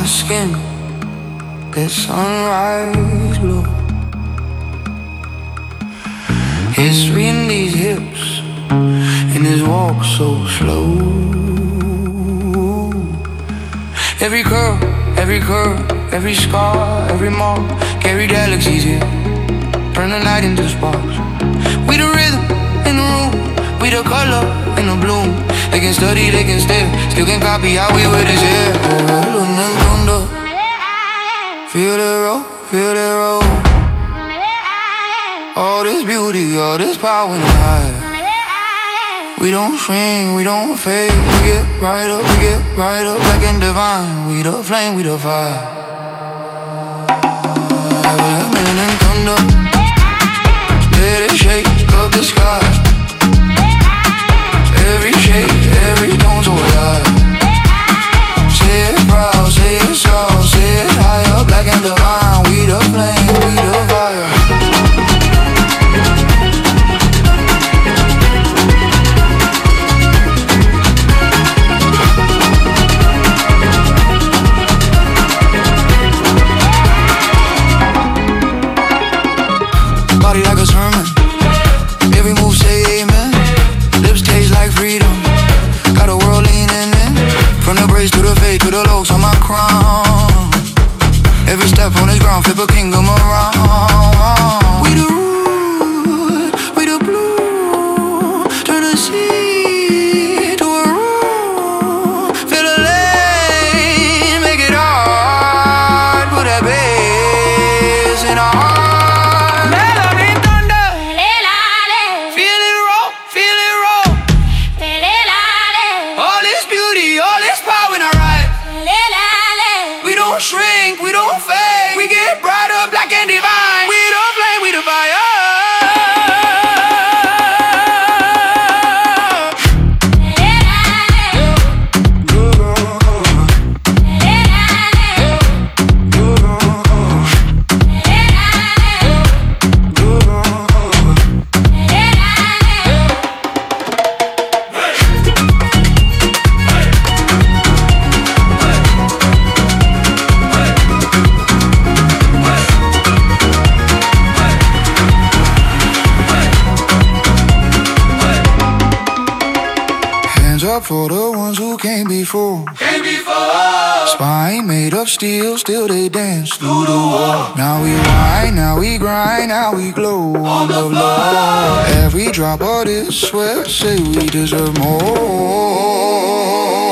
my skin, that sunrise glow. History in these hips, and his walk so slow. Every curve, every scar, every mark, carry galaxies here, turn the night into sparks. We the rhythm in the room, we the color in the bloom. They can study, they can stare, still can copy how we with this here. Rolling and thunder, feel it roll, feel it roll. All this beauty, all this power in the high. We don't shrink, we don't fade. We get right up, we get right up like in divine. We the flame, we the fire. Lightning and thunder, let it shake up the sky. Every shake, every tone's so alive. Say it proud, say it soft, say it high up like in divine. We the flame, we the fire. Body like a sermon, every move say amen. Lips taste like freedom, got the world leaning in. From the braids to the fade to the locks on my crown. Every step on this ground, flip a kingdom around. We the root, we the blue, turn the sea to a room. Feel the lane, make it hard. Put that bass in our heart. Shrink, we don't fade. We get bright up black and divine. We the flame, we the fire. Up for the ones who came before. Spine made of steel, still they dance through the wall. Now we whine, now we grind, now we glow on the floor. Every drop of this sweat say we deserve more.